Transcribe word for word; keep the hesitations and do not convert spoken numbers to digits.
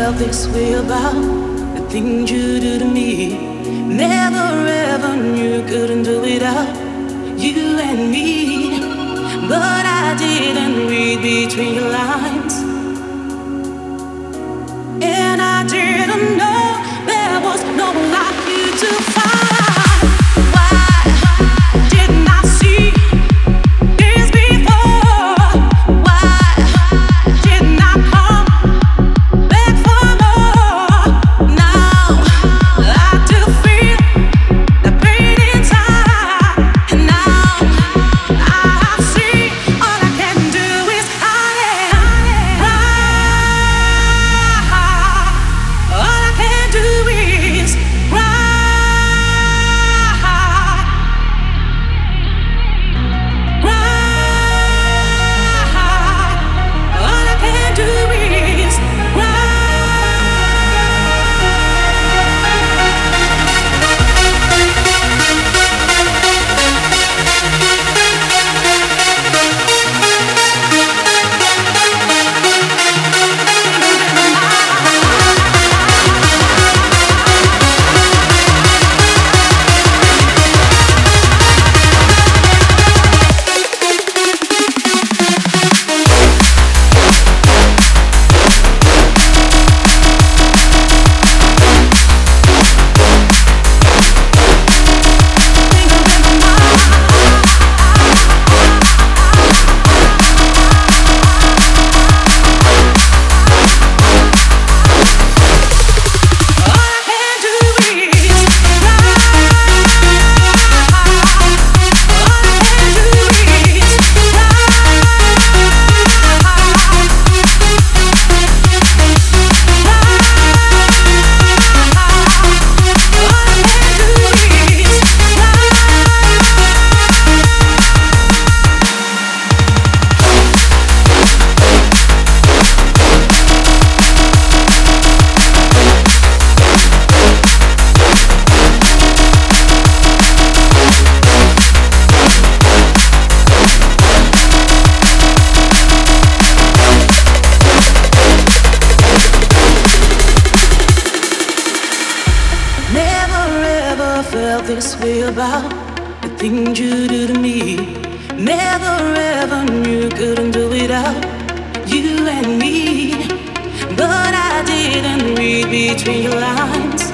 felt this way about the things you do to me. Never ever knew you couldn't do without you and me. But I didn't read between your lines, and I didn't know there was no one like you to find. Felt this way about the things you do to me. Never ever knew you couldn't do without you and me. But I didn't read between your lines,